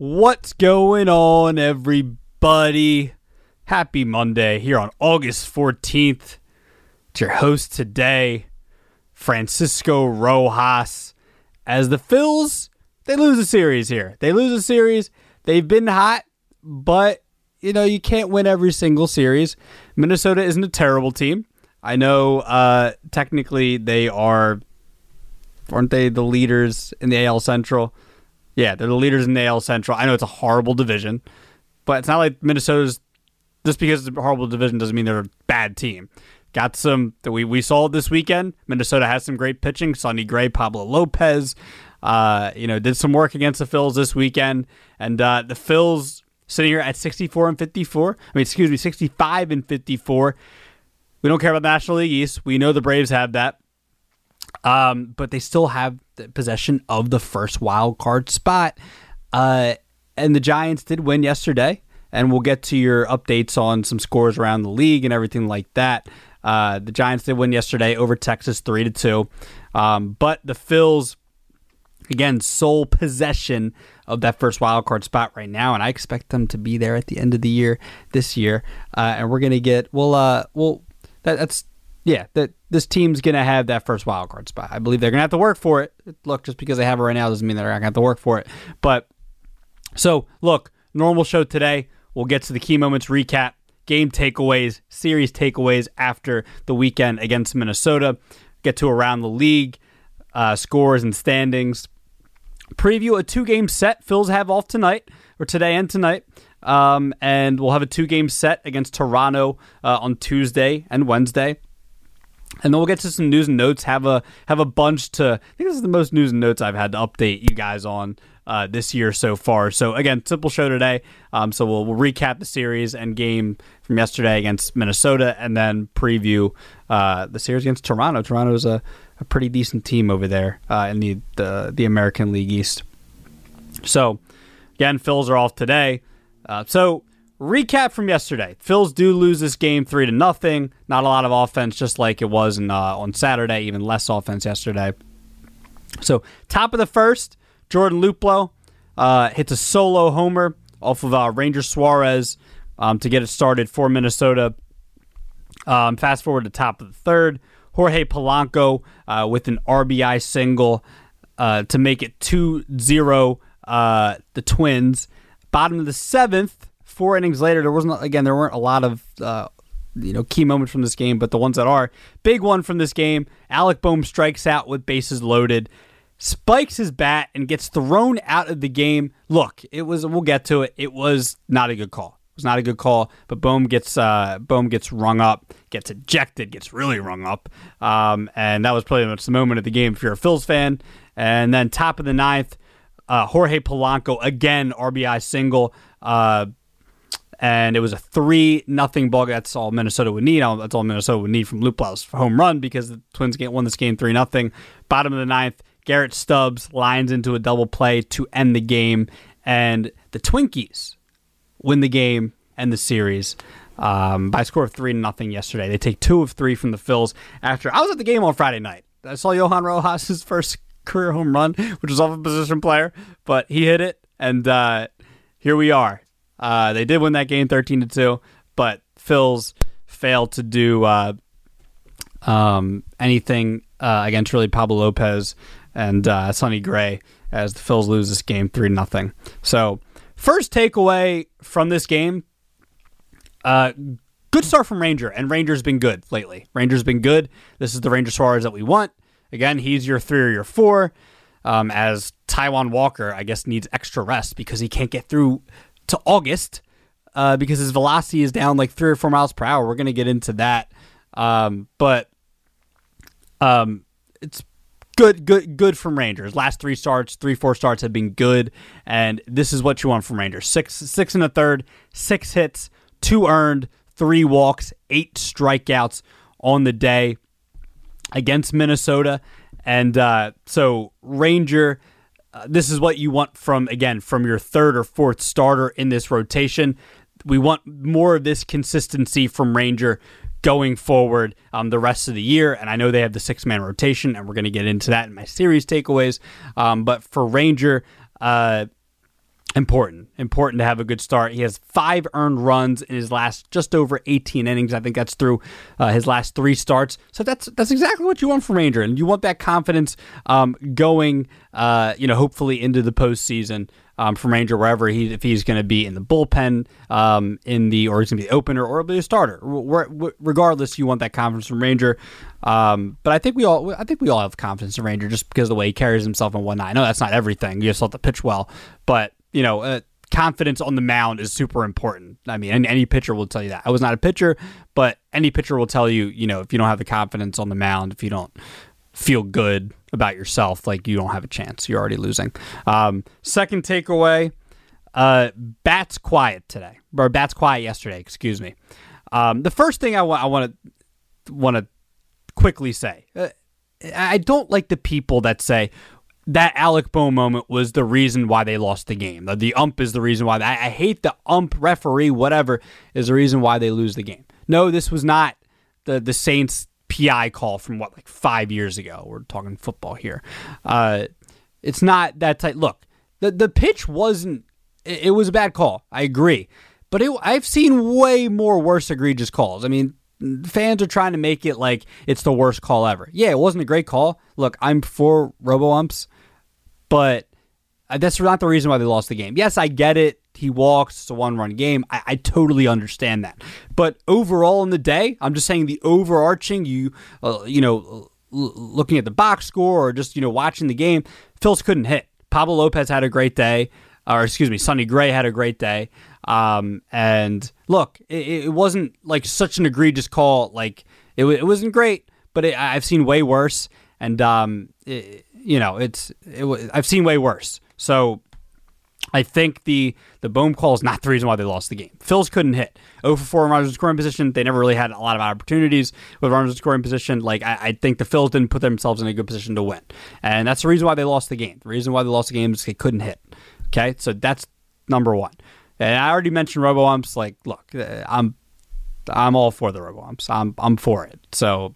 What's going on, everybody? Happy Monday here on August 14th. It's your host today, Francisco Rojas. As the Phils, they lose a series here. They've been hot, but, you can't win every single series. Minnesota isn't a terrible team. I know technically they aren't they the leaders in the AL Central? Yeah, they're the leaders in the AL Central. I know it's a horrible division, but it's not like Minnesota's, just because it's a horrible division doesn't mean they're a bad team. Got some that we saw this weekend. Minnesota has some great pitching. Sonny Gray, Pablo Lopez, did some work against the Phils this weekend. And the Phils sitting here at 65 and 54. We don't care about the National League East. We know the Braves have that. But they still have the possession of the first wild card spot. And the Giants did win yesterday. And we'll get to your updates on some scores around the league and everything like that. The Giants did win yesterday over Texas 3-2. But the Phils, again, sole possession of that first wild card spot right now. And I expect them to be there at the end of the year this year. And we're going to get, this team's going to have that first wild card spot. I believe they're going to have to work for it. Look, just because they have it right now doesn't mean they're not going to have to work for it. But, so, look, normal show today. We'll get to the key moments recap, game takeaways, series takeaways after the weekend against Minnesota. Get to around the league, scores and standings. Preview a 2-game set Phils have off tonight, or today and tonight. And we'll have a 2-game set against Toronto on Tuesday and Wednesday. And then we'll get to some news and notes. Have a bunch to. I think this is the most news and notes I've had to update you guys on this year so far. So again, simple show today. So we'll recap the series and game from yesterday against Minnesota, and then preview the series against Toronto. Toronto's a pretty decent team over there in the American League East. So again, Phils are off today. So recap from yesterday. Phils do lose this game 3-0. Not a lot of offense, just like it was on Saturday. Even less offense yesterday. So top of the first, Jordan Luplow hits a solo homer off of Ranger Suarez to get it started for Minnesota. Fast forward to top of the third, Jorge Polanco with an RBI single to make it 2-0 the Twins. Bottom of the seventh, 4 innings later, there weren't a lot of key moments from this game, but the ones that are, big one from this game, Alec Bohm strikes out with bases loaded, spikes his bat and gets thrown out of the game. Look, we'll get to it. It was not a good call. It was not a good call, but Bohm gets rung up, gets ejected, gets really rung up. And that was pretty much the moment of the game if you're a Phils fan. And then top of the ninth, Jorge Polanco, again, RBI single. And it was a 3-0 ball. That's all Minnesota would need. That's all Minnesota would need from Luplow's home run because the Twins won this game 3-0. Bottom of the ninth, Garrett Stubbs lines into a double play to end the game. And the Twinkies win the game and the series by a score of 3-0 yesterday. They take 2 of 3 from the Phils after. I was at the game on Friday night. I saw Johan Rojas' first career home run, which was off a position player, but he hit it. And here we are. They did win that game 13-2, but Phils failed to do anything against really Pablo Lopez and Sonny Gray as the Phils lose this game 3-0. So first takeaway from this game, good start from Ranger, and Ranger's been good lately. Ranger's been good. This is the Ranger Suarez that we want. Again, he's your 3 or your 4, as Taijuan Walker, I guess, needs extra rest because he can't get through to August because his velocity is down like 3 or 4 miles per hour. We're going to get into that. But it's good from Rangers. Last 4 starts have been good, and this is what you want from Rangers. 6 1/3, 6 hits, 2 earned, 3 walks, 8 strikeouts on the day against Minnesota. And so Ranger, this is what you want from your 3rd or 4th starter in this rotation. We want more of this consistency from Ranger going forward the rest of the year. And I know they have the 6-man rotation, and we're going to get into that in my series takeaways. But for Ranger, Important to have a good start. He has 5 earned runs in his last just over 18 innings. I think that's through his last 3 starts. So that's exactly what you want from Ranger, and you want that confidence going, hopefully into the postseason from Ranger, wherever if he's going to be in the bullpen, or he's going to be the opener, or be a starter. Regardless, you want that confidence from Ranger. But I think we all have confidence in Ranger just because of the way he carries himself and whatnot. I know that's not everything. You just have to pitch well, but confidence on the mound is super important. I mean, any pitcher will tell you that. I was not a pitcher, but any pitcher will tell you, if you don't have the confidence on the mound, if you don't feel good about yourself, like you don't have a chance. You're already losing. Second takeaway, Bats quiet today, or Bats quiet yesterday, excuse me. The first thing I want to quickly say, I don't like the people that say, that Alec Bohm moment was the reason why they lost the game. The ump is the reason why. I hate the ump, referee, whatever, is the reason why they lose the game. No, this was not the Saints PI call from 5 years ago. We're talking football here. It's not that tight. Look, the pitch wasn't. It was a bad call. I agree, but I've seen way more worse egregious calls. I mean, fans are trying to make it like it's the worst call ever. Yeah, it wasn't a great call. Look, I'm for robo-umps, but that's not the reason why they lost the game. Yes, I get it. He walks. It's a one-run game. I totally understand that. But overall in the day, I'm just saying the overarching, looking at the box score or just, watching the game, Phils couldn't hit. Pablo Lopez had a great day. Sonny Gray had a great day. And look, it wasn't like such an egregious call. Like it wasn't great, but I've seen way worse. And I've seen way worse. So I think the Bohm call is not the reason why they lost the game. Phils couldn't hit. 0 for 4 in runners in scoring position. They never really had a lot of opportunities with runners in scoring position. Like I think the Phils didn't put themselves in a good position to win. And that's the reason why they lost the game. The reason why they lost the game is they couldn't hit. Okay, so that's number one. And I already mentioned robo-umps. Like, look, I'm all for the robo-umps. I'm for it. So,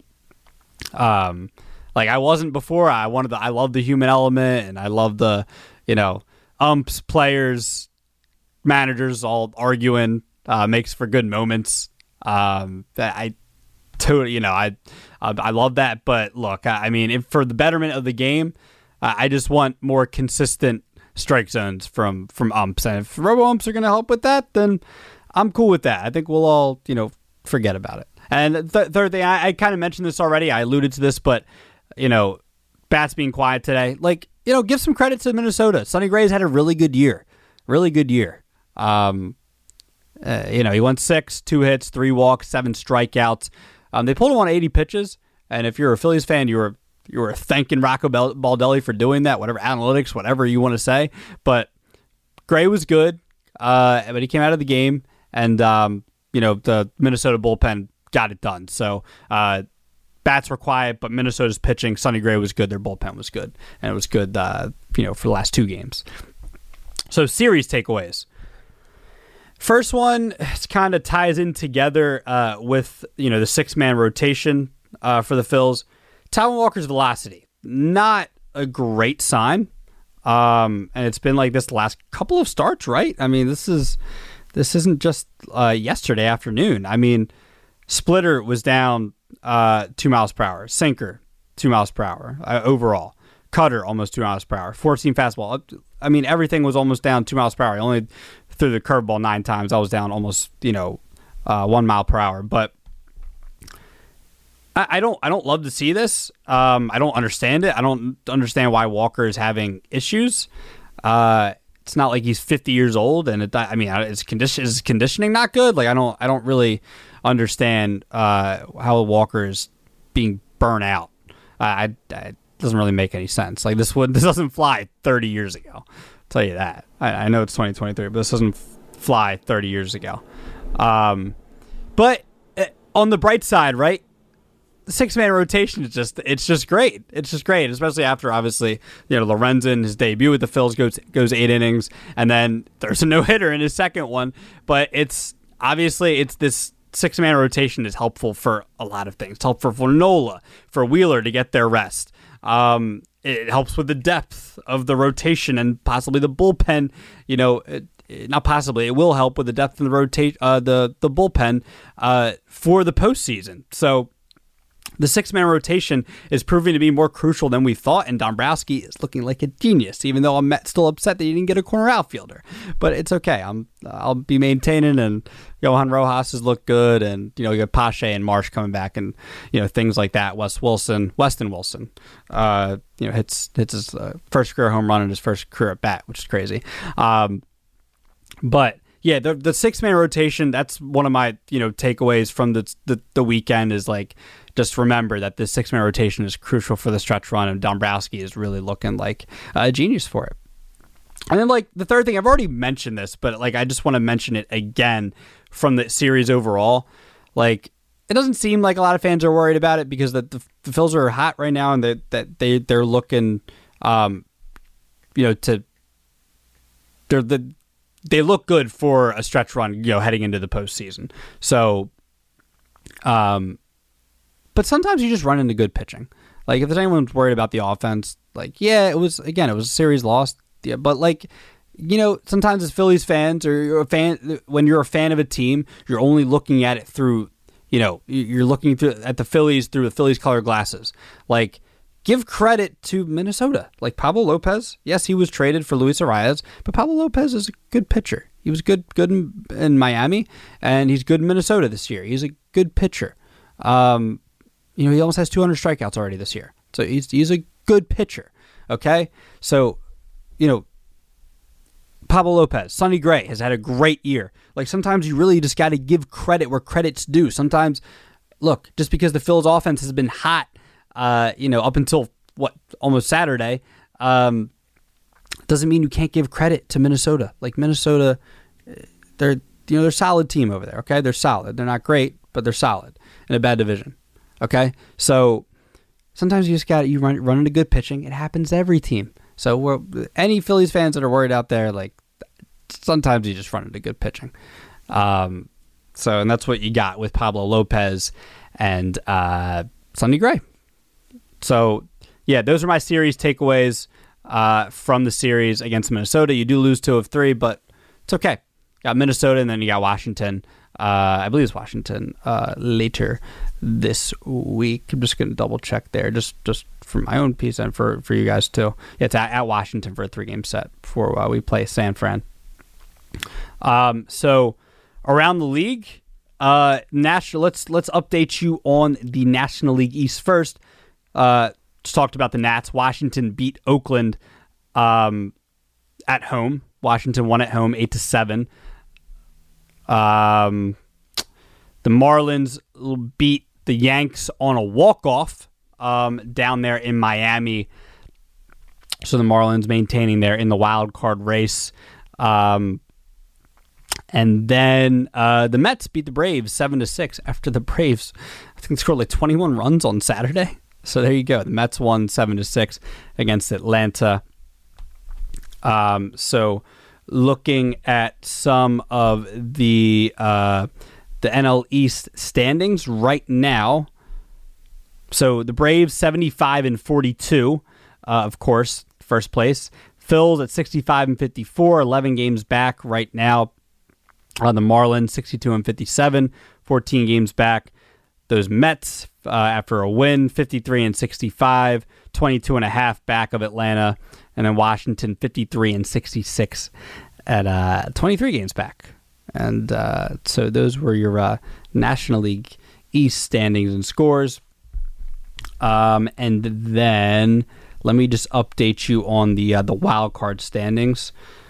I wasn't before. I love the human element, and I love the, umps, players, managers all arguing. Makes for good moments. I love that. But look, I mean, for the betterment of the game, I just want more consistent strike zones from umps, and if robo-umps are going to help with that, then I'm cool with that. I think we'll all forget about it. And third thing, I kind of mentioned this already. I alluded to this, but Bats being quiet today, give some credit to Minnesota. Sonny Gray's had a really good year. He went 6, 2 hits, 3 walks, 7 strikeouts. They pulled him on 80 pitches, and if you're a Phillies fan, you were thanking Rocco Baldelli for doing that, whatever analytics, whatever you want to say. But Gray was good, but he came out of the game, and the Minnesota bullpen got it done. So Bats were quiet, but Minnesota's pitching. Sonny Gray was good. Their bullpen was good, and it was good, for the last 2 games. So series takeaways. First one kind of ties in together with the 6-man rotation for the Phils. Taijuan Walker's velocity, not a great sign, and it's been like this the last couple of starts, right? I mean, this isn't just yesterday afternoon. I mean, splitter was down 2 miles per hour, sinker 2 miles per hour overall, cutter almost 2 miles per hour, 14 fastball. I mean, everything was almost down 2 miles per hour. I only threw the curveball 9 times. I was down almost 1 mile per hour, but I don't love to see this. I don't understand it. I don't understand why Walker is having issues. It's not like he's 50 years old, and his conditioning not good. Like I don't really understand how Walker is being burnt out. It doesn't really make any sense. Like this doesn't fly 30 years ago. I'll tell you that. I know it's 2023, but this doesn't fly 30 years ago. But on the bright side, right? The 6-man rotation is just great. It's just great, especially after obviously Lorenzen, his debut with the Phils goes 8 innings, and then there's a no-hitter in his second one. But it's this 6-man rotation is helpful for a lot of things. It's helpful for Nola, for Wheeler to get their rest. it helps with the depth of the rotation and possibly the bullpen. Not possibly, it will help with the depth of the the bullpen for the postseason. So the 6-man rotation is proving to be more crucial than we thought, and Dombrowski is looking like a genius, even though I'm still upset that he didn't get a corner outfielder. But it's okay. I'll be maintaining, and Johan Rojas has looked good, and you got Pache and Marsh coming back, and things like that. Weston Wilson, hits his first career home run and his first career at bat, which is crazy. But yeah, the 6-man rotation, that's one of my takeaways from the weekend is like, just remember that this 6-man rotation is crucial for the stretch run, and Dombrowski is really looking like a genius for it. And then like the third thing, I've already mentioned this, but like I just want to mention it again from the series overall. Like, it doesn't seem like a lot of fans are worried about it because the Phils are hot right now, and they're looking they look good for a stretch run, heading into the postseason. So, but sometimes you just run into good pitching. Like, if there's anyone worried about the offense, like, yeah, it was a series lost. Yeah, but like, sometimes as Phillies fans, or you're a fan, when you're a fan of a team, you're only looking at it through, you're looking at the Phillies through the Phillies color glasses. Like, give credit to Minnesota. Like Pablo Lopez, yes, he was traded for Luis Arias, but Pablo Lopez is a good pitcher. He was good in Miami, and he's good in Minnesota this year. He's a good pitcher. He almost has 200 strikeouts already this year. So he's a good pitcher. Okay? So, Pablo Lopez, Sonny Gray has had a great year. Like, sometimes you really just got to give credit where credit's due. Sometimes, look, just because the Phil's offense has been hot, up until almost Saturday, doesn't mean you can't give credit to Minnesota. Like, Minnesota, they're a solid team over there. Okay, they're solid. They're not great, but they're solid in a bad division. Okay, so sometimes you just run into good pitching. It happens to every team. So any Phillies fans that are worried out there, like, sometimes you just run into good pitching. And that's what you got with Pablo Lopez and Sonny Gray. So yeah, those are my series takeaways from the series against Minnesota. You do lose 2 of 3, but it's okay. Got Minnesota, and then you got Washington. I believe it's Washington later this week. I'm just going to double check there, just for my own piece and for you guys too. Yeah, it's at Washington for a 3-game set before we play San Fran. So around the league, national. Let's update you on the National League East first. Just talked about the Nats. Washington beat Oakland at home. Washington won at home 8-7. The Marlins beat the Yanks on a walk-off down there in Miami. So the Marlins maintaining there in the wild card race. And then the Mets beat the Braves 7-6 after the Braves, I think, scored like 21 runs on Saturday. So there you go. The Mets won 7-6 against Atlanta. So looking at some of the NL East standings right now. So the Braves 75-42, of course, first place. Phil's at 65-54, 11 games back right now. The Marlins 62-57, 14 games back. Those Mets, after a win, 53-65, 22.5 back of Atlanta. And then Washington 53-66 at 23 games back. And so those were your National League East standings and scores. And then let me just update you on the wild card standings.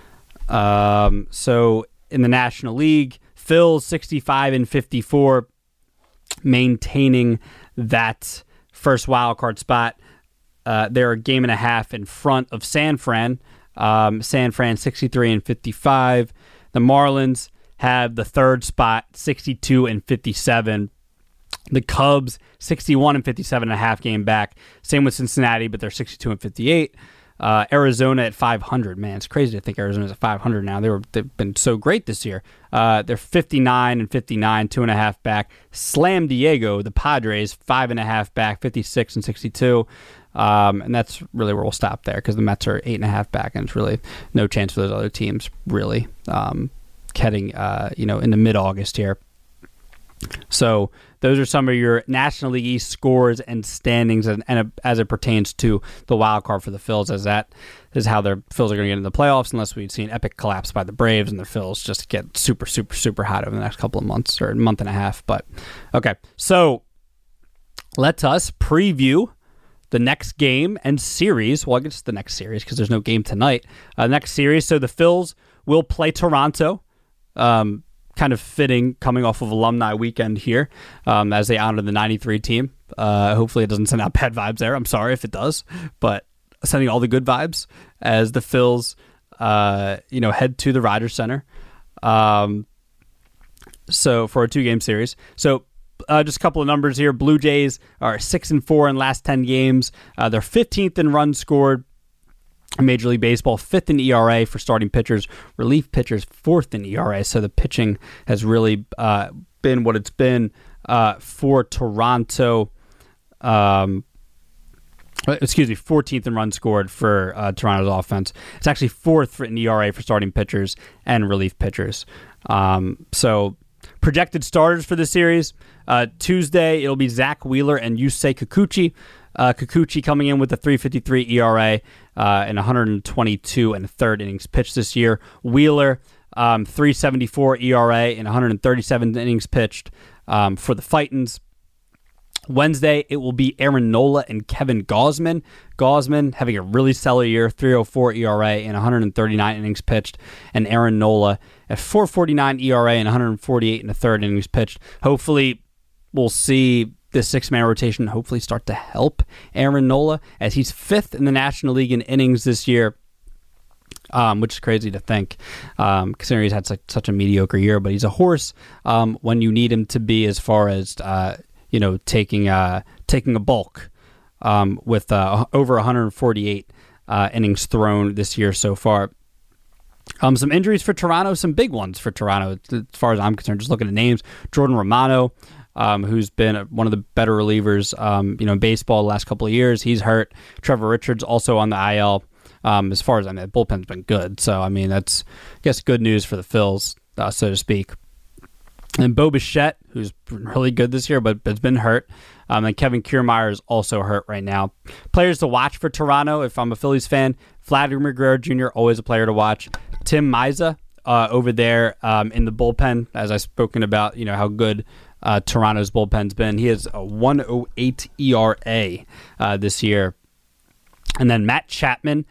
So in the National League, Phil 65-54, maintaining that first wild card spot. They're a game and a half in front of San Fran. San Fran 63-55. The Marlins have the third spot, 62-57. The Cubs 61-57 and a half game back. Same with Cincinnati, but they're 62-58. Arizona at 500. Man, it's crazy to think Arizona's at 500 now. They've been so great this year. They're 59-59, 2.5 back. Slam Diego, the Padres, 5.5 back, 56-62. And that's really where we'll stop there because the Mets are 8.5 back, and it's really no chance for those other teams, really, heading into mid-August here. So those are some of your National League East scores and standings, and as it pertains to the wild card for the Phils, as that is how their Phils are going to get into the playoffs, unless we see an epic collapse by the Braves and the Phils just get super, super, super hot over the next couple of months or a month and a half. But okay, so let us preview the next game and series. Well, I guess the next series because there's no game tonight. Next series. So the Phils will play Toronto. Kind of fitting coming off of alumni weekend here as they honor the 93 team. Hopefully it doesn't send out bad vibes there. I'm sorry if it does, but sending all the good vibes as the Phils, head to the Rogers Center. So for a 2-game series. So just a couple of numbers here. Blue Jays are 6-4 in last 10 games. They're 15th in runs scored. Major League Baseball, 5th in ERA for starting pitchers. Relief pitchers, 4th in ERA. So the pitching has really been what it's been for Toronto. 14th in runs scored for Toronto's offense. It's actually 4th in ERA for starting pitchers and relief pitchers. So projected starters for the series. Tuesday, it'll be Zach Wheeler and Yusei Kikuchi. Kikuchi coming in with a 3.53 ERA and 122 and a third innings pitched this year. Wheeler, 3.74 ERA and 137 innings pitched for the Fightins. Wednesday, it will be Aaron Nola and Kevin Gausman. Gausman having a really stellar year, 3.04 ERA and 139 innings pitched, and Aaron Nola at 4.49 ERA and 148 and a third innings pitched. Hopefully, we'll see this 6-man rotation hopefully start to help Aaron Nola as he's 5th in the National League in innings this year, which is crazy to think considering he's had such a mediocre year. But he's a horse when you need him to be as far as taking a bulk with over 148 innings thrown this year so far. Some injuries for Toronto, some big ones for Toronto as far as I'm concerned. Just looking at names, Jordan Romano, who's been one of the better relievers, in baseball the last couple of years. He's hurt. Trevor Richards also on the IL. As far as the bullpen's been good. So, that's, I guess, good news for the Phils, so to speak. And Bo Bichette, who's really good this year, but has been hurt. And Kevin Kiermaier is also hurt right now. Players to watch for Toronto, if I'm a Phillies fan, Vladimir Guerrero Jr., always a player to watch. Tim Maiza over there in the bullpen, as I've spoken about, how good Toronto's bullpen's been. He has a 1.08 ERA this year. And then Matt Chapman,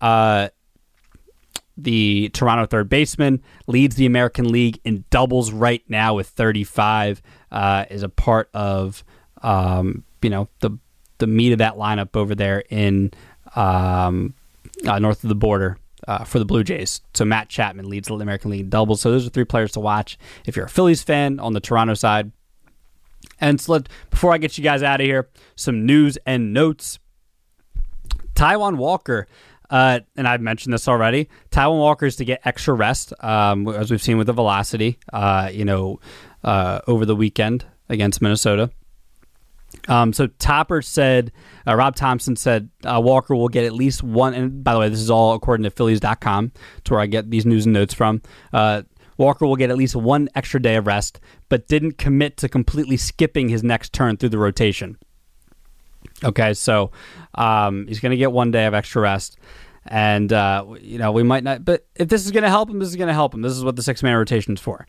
the Toronto third baseman, leads the American League in doubles right now with 35, is a part of, the meat of that lineup over there in north of the border for the Blue Jays. So Matt Chapman leads the American League in doubles. So those are 3 players to watch if you're a Phillies fan on the Toronto side. And so before I get you guys out of here, some news and notes. Taijuan Walker, and I've mentioned this already, Taijuan Walker is to get extra rest, as we've seen with the Velocity, over the weekend against Minnesota. So Topper said, Rob Thompson said, Walker will get at least one, and by the way, this is all according to Phillies.com, to where I get these news and notes from. Walker will get at least one extra day of rest, but didn't commit to completely skipping his next turn through the rotation. Okay, so he's going to get 1 day of extra rest. And, we might not, but if this is going to help him, this is going to help him. This is what the 6-man rotation is for.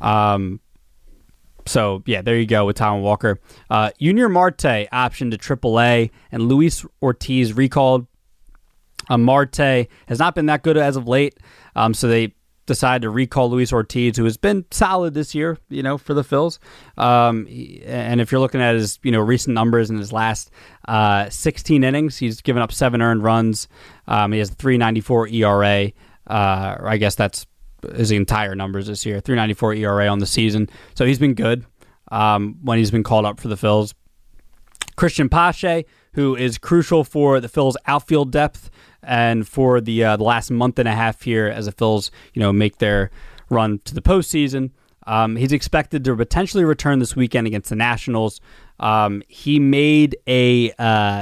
So, yeah, there you go with Taijuan Walker. Yunior Marte optioned to AAA, and Luis Ortiz recalled. Marte has not been that good as of late, so they decided to recall Luis Ortiz, who has been solid this year, for the Phils. And if you're looking at his, recent numbers in his last 16 innings, he's given up 7 earned runs. He has a 3.94 ERA. Or I guess that's his entire numbers this year, 3.94 ERA on the season. So he's been good when he's been called up for the Phils. Christian Pache, who is crucial for the Phils' outfield depth and for the last month and a half here as the Phils, make their run to the postseason. He's expected to potentially return this weekend against the Nationals. He made a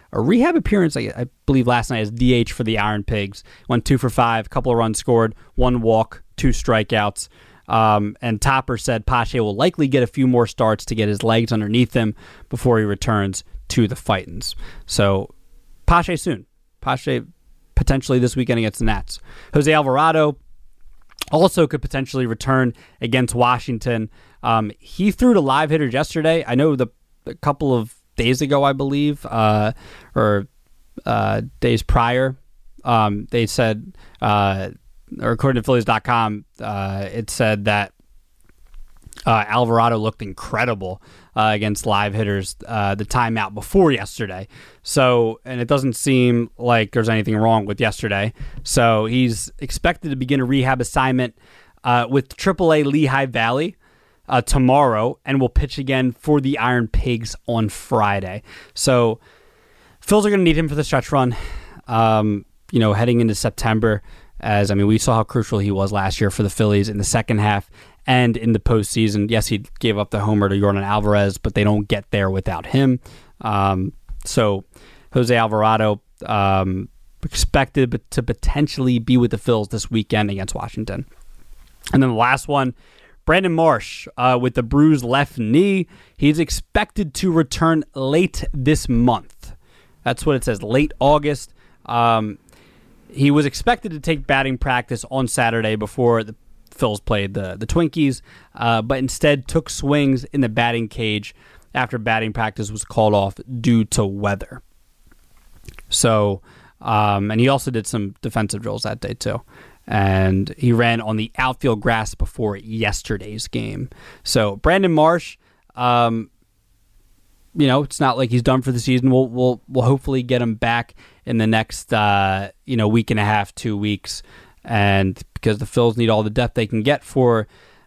a rehab appearance, I believe, last night as DH for the Iron Pigs. Went 2 for 5, a couple of runs scored, 1 walk, 2 strikeouts. And Topper said Pache will likely get a few more starts to get his legs underneath him before he returns to the Fightins. So Pache soon. Pache potentially this weekend against the Nats. Jose Alvarado also could potentially return against Washington. He threw to live hitters yesterday. I know a couple of days ago, I believe, or days prior, they said, or according to Phillies.com, it said that Alvarado looked incredible against live hitters the timeout before yesterday. So, and it doesn't seem like there's anything wrong with yesterday. So he's expected to begin a rehab assignment with AAA Lehigh Valley tomorrow, and will pitch again for the Iron Pigs on Friday. So Phils are going to need him for the stretch run, heading into September. As, I mean, we saw how crucial he was last year for the Phillies in the second half and in the postseason. Yes, he gave up the homer to Yordan Alvarez, but they don't get there without him. So Jose Alvarado expected to potentially be with the Phils this weekend against Washington. And then the last one, Brandon Marsh with the bruised left knee. He's expected to return late this month. That's what it says, late August. He was expected to take batting practice on Saturday before the Phils played the Twinkies, but instead took swings in the batting cage after batting practice was called off due to weather. So, and he also did some defensive drills that day too. And he ran on the outfield grass before yesterday's game. So Brandon Marsh, it's not like he's done for the season. We'll hopefully get him back in the next week and a half, 2 weeks, and because the Phils need all the depth they can get for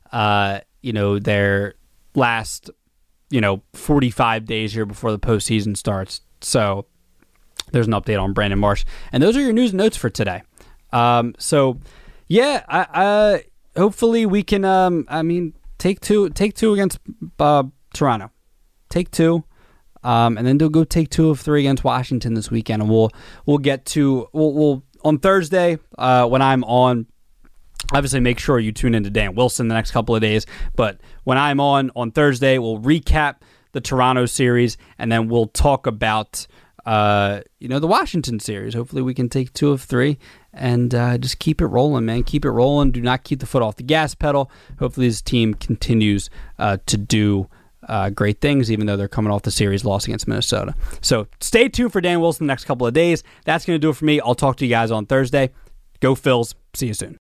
their last 45 days here before the postseason starts. So there's an update on Brandon Marsh, and those are your news and notes for today. Hopefully we can take two against Toronto. Take 2. And then they'll go take 2 of 3 against Washington this weekend, and we'll get to we'll on Thursday when I'm on. Obviously, make sure you tune into Dan Wilson the next couple of days. But when I'm on Thursday, we'll recap the Toronto series, and then we'll talk about the Washington series. Hopefully, we can take 2 of 3 and just keep it rolling, man. Keep it rolling. Do not keep the foot off the gas pedal. Hopefully, this team continues to do great things, even though they're coming off the series loss against Minnesota. So stay tuned for Dan Wilson the next couple of days. That's going to do it for me. I'll talk to you guys on Thursday. Go Phils. See you soon.